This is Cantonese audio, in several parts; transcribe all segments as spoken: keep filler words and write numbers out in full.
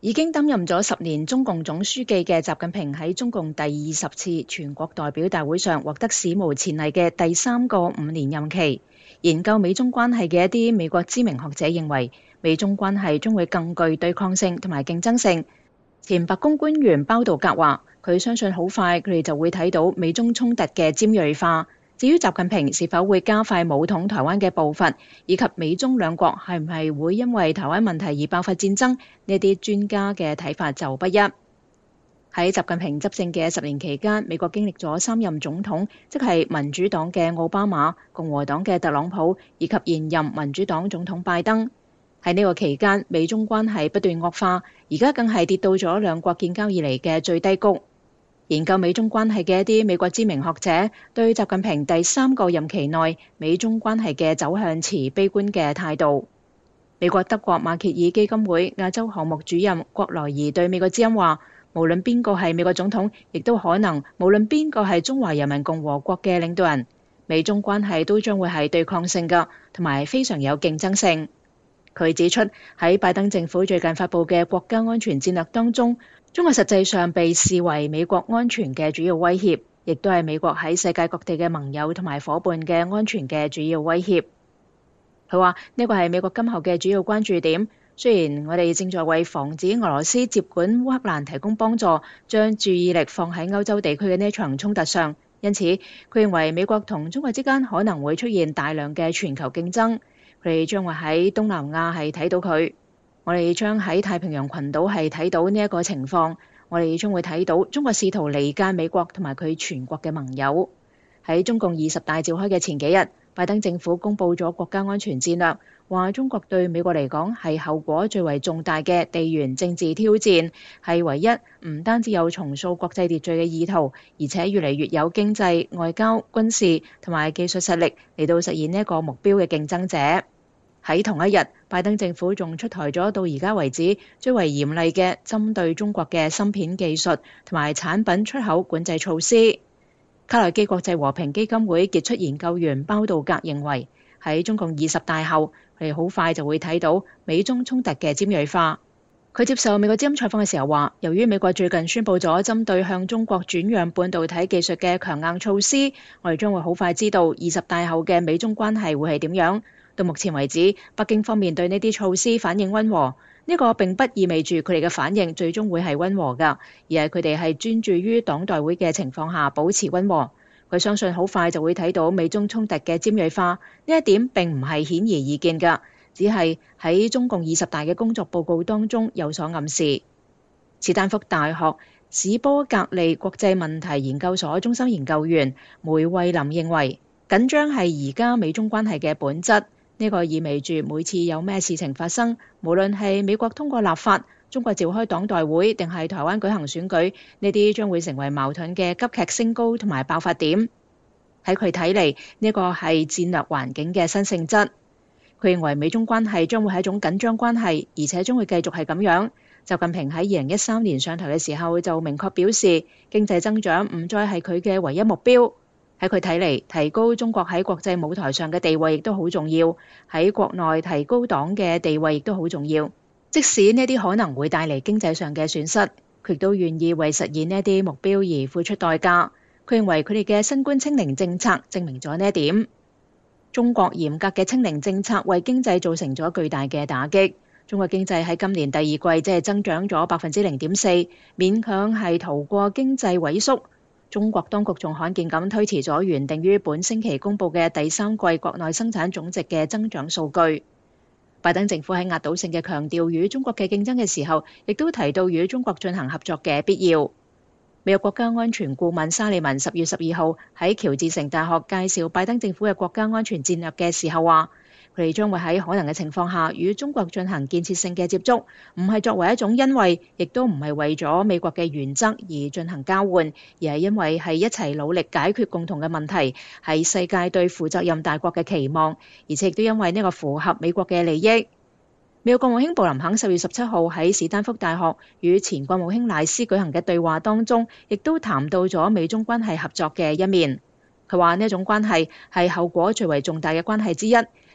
已經擔任咗十年中共總書記嘅習近平喺中共第二十次全國代表大會上獲得史無前例嘅第三個五年任期。研究美中關係嘅一啲美國知名學者認為，美中關係將會更具對抗性同埋競爭性。前白宮官員包道格話，佢相信好快佢哋就會睇到美中衝突嘅尖銳化。至於習近平是否會加快武統台灣嘅步伐，以及美中兩國係唔係會因為台灣問題而爆發戰爭，呢啲專家嘅睇法就不一。喺習近平執政嘅十年期間，美國經歷咗三任總統，即係民主黨嘅奧巴馬、共和黨嘅特朗普以及現任民主黨總統拜登。喺呢個期間，美中關係不斷惡化，而家更係跌到咗兩國建交以嚟嘅最低谷。研究美中關係嘅一啲美國知名學者對習近平第三個任期內美中關係嘅走向持悲觀嘅態度。美國德國馬歇爾基金會亞洲項目主任郭萊儀對美國之音話，無論邊個係美國總統，亦都可能無論邊個係中華人民共和國嘅領導人，美中關係都將會係對抗性㗎，同埋非常有競爭性。佢指出，喺拜登政府最近發布嘅國家安全戰略當中，中國實際上被視為美國安全嘅主要威脅，亦都係美國喺世界各地嘅盟友同埋夥伴嘅安全嘅主要威脅。佢話呢個係美國今後嘅主要關注點。雖然我哋正在為防止俄羅斯接管烏克蘭提供幫助，將注意力放喺歐洲地區嘅呢場衝突上，因此佢認為美國同中國之間可能會出現大量嘅全球競爭。佢哋將會喺東南亞係睇到佢。我哋將喺太平洋群島係睇到呢一個情況，我哋將會睇到中國試圖離間美國同埋佢全國嘅盟友。喺中共二十大召開嘅前幾日，拜登政府公布咗國家安全戰略，話中國對美國嚟講係後果最為重大嘅地緣政治挑戰，係唯一唔單止有重塑國際秩序嘅意圖，而且越嚟越有經濟、外交、軍事同埋技術實力嚟到實現呢一個目標嘅競爭者。喺同一日，拜登政府仲出台咗到而家為止最為嚴厲嘅針對中國嘅芯片技術同埋產品出口管制措施。卡內基國際和平基金會傑出研究員包道格認為，喺中共二十大後，佢哋好快就會睇到美中衝突嘅尖銳化。佢接受美國之音採訪嘅時候話，由於美國最近宣布咗針對向中國轉讓半導體技術嘅強硬措施，我哋將會好快知道二十大後嘅美中關係會係點樣。到目前為止，北京方面對呢啲措施反應溫和，呢個並不意味住佢哋嘅反應最終會係溫和㗎，而係佢哋係專注於黨代會嘅情況下保持溫和。佢相信好快就會睇到美中衝突嘅尖銳化，呢一點並唔係顯而易見㗎，只係喺中共二十大嘅工作報告當中有所暗示。史丹福大學史波格利國際問題研究所中心研究員梅惠林認為，緊張係而家美中關係嘅本質。呢個意味住每次有咩事情發生，無論係美國通過立法、中國召開黨代會，定係台灣舉行選舉，呢啲將會成為矛盾嘅急劇升高同埋爆發點。喺佢睇嚟，呢個係戰略環境嘅新性質。佢認為美中關係將會係一種緊張關係，而且將會繼續係咁樣。習近平喺二零一三年上台嘅時候就明確表示，經濟增長唔再係佢嘅唯一目標。喺佢睇嚟，提高中國喺國際舞台上嘅地位亦都好重要，喺國內提高黨嘅地位亦都好重要。即使呢啲可能會帶嚟經濟上嘅損失，佢亦都願意為實現呢啲目標而付出代價。佢認為佢哋嘅新冠清零政策證明咗呢一點。中國嚴格嘅清零政策為經濟造成咗巨大嘅打擊。中國經濟喺今年第二季即係增長咗百分之零點四，勉強係逃過經濟萎縮。中國當局仲罕見咁推遲咗原定於本星期公佈嘅第三季國內生產總值嘅增長數據。拜登政府喺壓倒性嘅強調與中國嘅競爭嘅時候，亦都提到與中國進行合作嘅必要。美國國家安全顧問沙利文十月十二號喺喬治城大學介紹拜登政府嘅國家安全戰略嘅時候話，佢哋將會喺可能嘅情況下與中國進行建設性嘅接觸，唔係作為一種恩惠，亦都唔係為咗美國嘅原則而進行交換，而係因為係一齊努力解決共同嘅問題，係世界對負責任大國嘅期望，而且亦都因為呢個符合美國嘅利益。美國國務卿布林肯十月十七號喺史丹福大學與前國務卿賴斯舉行嘅對話當中，亦都談到咗美中關係合作嘅一面。佢話呢一種關係係後果最為重大嘅關係之一。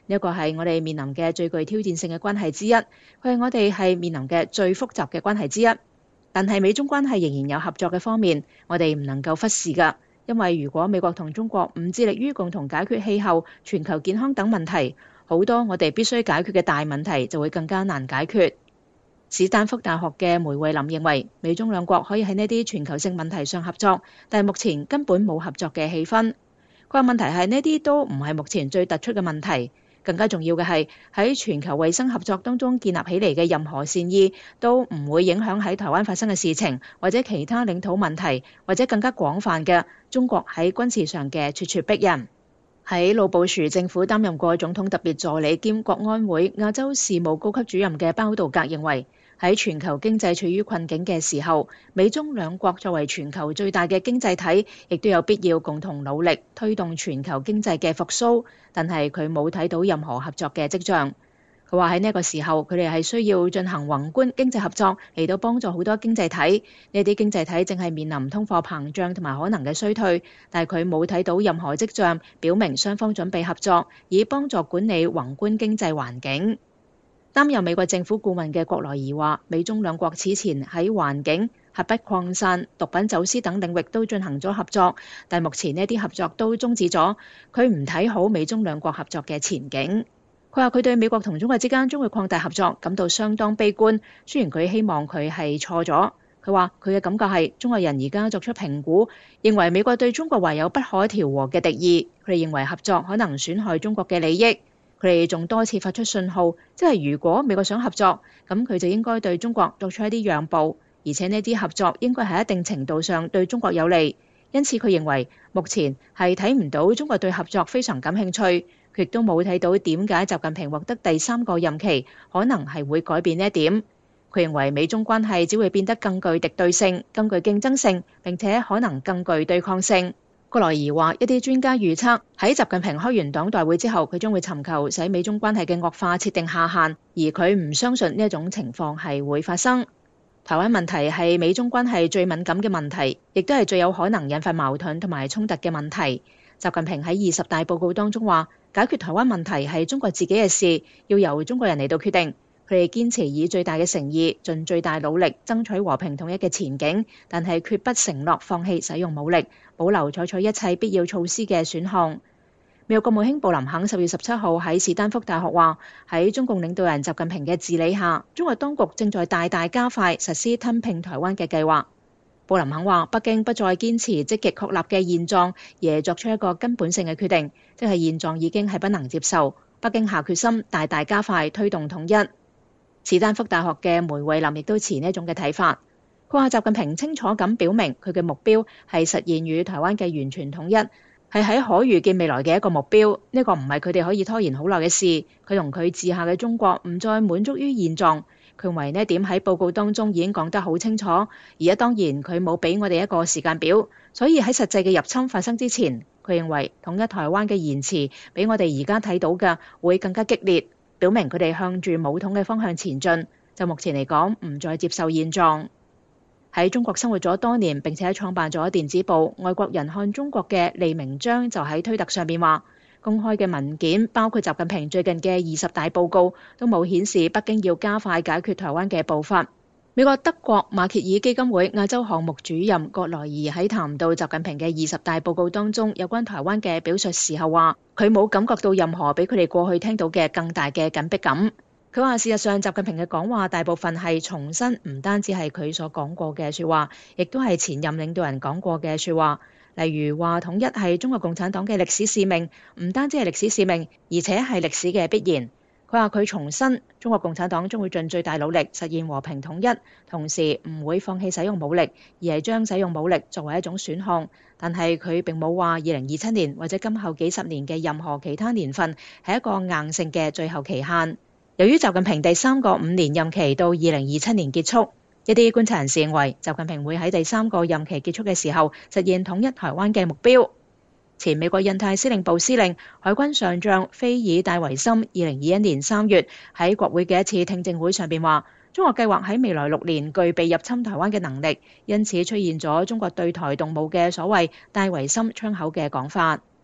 呢一個係我哋面臨嘅最具挑戰性嘅關係之一，佢係我哋係面臨嘅最複雜嘅關係之一。但係美中關係仍然有合作嘅方面，我哋唔能夠忽視㗎。因為如果美國同中國唔致力於共同解決氣候、全球健康等問題，好多我哋必須解決嘅大問題就會更加難解決。史丹福大學嘅梅惠林認為，美中兩國可以喺呢啲全球性問題上合作，但係目前根本冇合作嘅氣氛。佢話問題係呢啲都唔係目前最突出嘅問題，更加重要嘅係喺全球衛生合作當中建立起嚟嘅任何善意，都唔會影響喺台灣發生嘅事情，或者其他領土問題，或者更加廣泛嘅中國喺軍事上嘅咄咄逼人。喺老布殊政府擔任過總統特別助理兼國安會亞洲事務高級主任嘅包道格認為，喺全球經濟處於困境嘅時候，美中兩國作為全球最大嘅經濟體，亦都有必要共同努力推動全球經濟嘅復甦，但係佢冇睇到任何合作嘅跡象。佢話喺呢個時候，佢哋係需要進行宏觀經濟合作嚟到幫助好多經濟體。呢啲經濟體正係面臨通貨膨脹同埋可能嘅衰退，但係佢冇睇到任何跡象表明雙方準備合作，以幫助管理宏觀經濟環境。擔任美國政府顧問嘅郭來儀話，美中兩國此前喺環境、核不擴散、毒品走私等領域都進行咗合作，但目前呢啲合作都終止咗。佢唔睇好美中兩國合作嘅前景。佢話佢對美國同中國之間將會擴大合作感到相當悲觀，雖然佢希望佢係錯咗。佢話佢嘅感覺係中國人而家作出評估，認為美國對中國懷有不可調和嘅敵意，佢哋認為合作可能損害中國嘅利益。佢哋仲多次發出信號，即係如果美國想合作，咁佢就應該對中國作出一啲讓步，而且呢啲合作應該係一定程度上對中國有利。因此佢認為目前係睇唔到中國對合作非常感興趣。佢亦都冇睇到點解習近平獲得第三個任期可能係會改變呢一點。佢認為美中關係只會變得更具敵對性、更具競爭性，並且可能更具對抗性。郭來儀話：一啲專家預測喺習近平開完黨代會之後，佢將會尋求使美中關係嘅惡化設定下限，而佢唔相信呢一種情況係會發生。台灣問題係美中關係最敏感嘅問題，亦都係最有可能引發矛盾同埋衝突嘅問題。習近平喺二十大報告當中話，解決台灣問題係中國自己嘅事，要由中國人嚟到決定。佢哋堅持以最大嘅誠意，盡最大努力爭取和平統一嘅前景，但係決不承諾放棄使用武力，保留採取一切必要措施嘅選項。美國國務卿布林肯十月十七號喺史丹福大學話，喺中共領導人習近平嘅治理下，中國當局正在大大加快實施吞併台灣嘅計劃。布林肯話，北京不再堅持積極確立嘅現狀，而作出一個根本性嘅決定，即係現狀已經係不能接受。北京下決心大大加快推動統一。史丹福大學嘅梅惠林亦都持呢一種嘅睇法。佢話習近平清楚咁表明佢嘅目標係實現與台灣嘅完全統一，係喺可預見未來嘅一個目標。呢個唔係佢哋可以拖延好耐嘅事。佢同佢治下嘅中國唔再滿足於現狀。佢認為呢一點喺報告當中已經講得好清楚。而家當然佢冇俾我哋一個時間表，所以喺實際嘅入侵發生之前，佢認為統一台灣嘅言辭比我哋而家睇到嘅會更加激烈。表明佢哋向住武統嘅方向前進，就目前嚟講唔再接受現狀。喺中國生活咗多年並且創辦咗電子報《外國人看中國》嘅利明章就喺推特上面話，公開嘅文件包括習近平最近嘅二十大報告都冇顯示北京要加快解決台灣嘅步伐。美國德國馬歇爾基金會亞洲項目主任郭來儀喺談到習近平嘅二十大報告當中有關台灣嘅表述時候話，佢冇感覺到任何比佢哋過去聽到嘅更大嘅緊迫感。佢話事實上習近平嘅講話大部分係重申唔單止係佢所講過嘅說話，亦都係前任領導人講過嘅說話，例如話統一係中國共產黨嘅歷史使命，唔單止係歷史使命，而且係歷史嘅必然。佢話佢重申中國共產黨將會盡最大努力實現和平統一，同時唔會放棄使用武力，而係將使用武力作為一種選項。但係佢並冇話二零二七年或者今後幾十年嘅任何其他年份係一個硬性嘅最後期限。由於習近平第三個五年任期到二零二七年結束，一啲觀察人士認為習近平會喺第三個任期結束嘅時候實現統一台灣嘅目標。前美國印太司令部司令、海軍上將菲爾戴維森二零二一年三月喺國會嘅一次聽證會上邊話，中國計劃喺未來六年具備入侵台灣嘅能力，因此出現咗中國對台動武嘅所謂戴維森窗口嘅講法。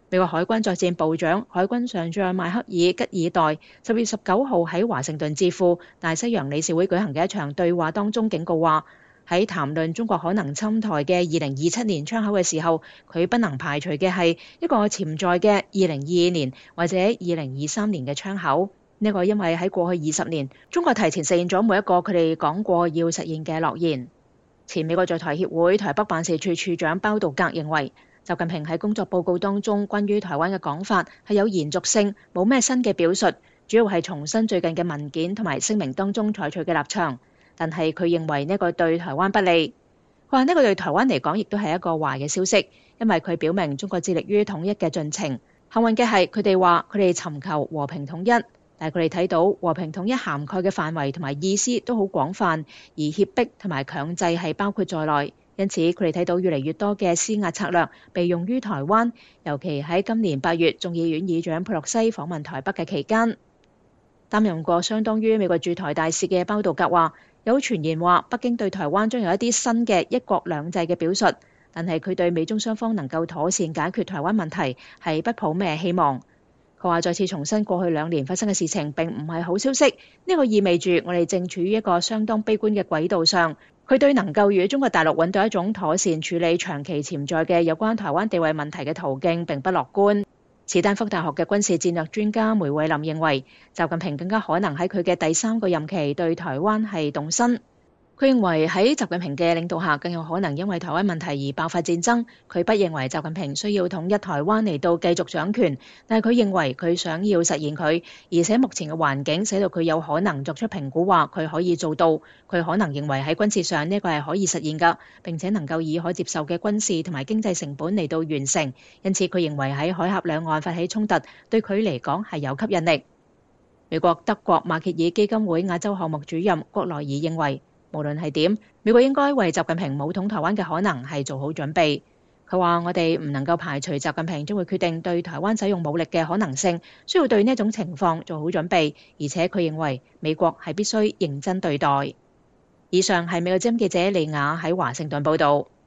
美國海軍作戰部長、海軍上將邁克爾吉爾代十月十九號喺華盛頓智庫大西洋理事會舉行嘅一場對話當中警告話，喺談論中國可能侵台嘅二零二七年窗口嘅時候，佢不能排除嘅係一個潛在嘅二零二二年或者二零二三年嘅窗口。呢個因為喺過去二十年，中國提前實現咗每一個佢哋講過要實現嘅諾言。前美國在台協會台北辦事處處長包道格認為，習近平喺工作報告當中關於台灣嘅講法係有延續性，冇咩新嘅表述，主要係重申最近嘅文件同埋聲明當中採取嘅立場。但係佢認為呢個對台灣不利。佢話呢個對台灣嚟講亦都係一個壞嘅消息，因為佢表明中國致力於統一嘅進程。幸運嘅係佢哋話佢哋尋求和平統一，但係佢哋睇到和平統一涵蓋嘅範圍同埋意思都好廣泛，而脅迫同埋強制係包括在內。因此佢哋睇到越嚟越多嘅施壓策略被用於台灣，尤其喺今年八月眾議院議長佩洛西訪問台北嘅期間。擔任過相當於美國駐台大使嘅包道格話，有傳言話北京對台灣將有一啲新嘅一國兩制嘅表述，但係佢對美中雙方能夠妥善解決台灣問題係不抱咩希望。佢話再次重申過去兩年發生嘅事情並唔係好消息，呢個意味住我哋正處於一個相當悲觀嘅軌道上。佢對能夠與中國大陸揾到一種妥善處理長期潛在嘅有關台灣地位問題嘅途徑並不樂觀。史丹福大學嘅軍事戰略專家梅惠林認為，習近平更加可能喺佢嘅第三個任期對台灣係動身。佢認為喺習近平嘅領導下，更有可能因為台灣問題而爆發戰爭。佢不認為習近平需要統一台灣嚟到繼續掌權，但係佢認為佢想要實現佢，而且目前嘅環境使到佢有可能作出評估，話佢可以做到。佢可能認為喺軍事上呢個係可以實現㗎，並且能夠以可接受嘅軍事同埋經濟成本嚟到完成。因此佢認為喺海峽兩岸發起衝突對佢嚟講係有吸引力。美國德國馬歇爾基金會亞洲項目主任郭萊爾認為，無論係點，美國應該為習近平武統台灣嘅可能係做好準備。佢話：我哋唔能夠排除習近平將會決定對台灣使用武力嘅可能性，需要對呢一種情況做好準備。而且佢認為美國係必須認真對待。以上係美國之音記者李雅喺華盛頓報導。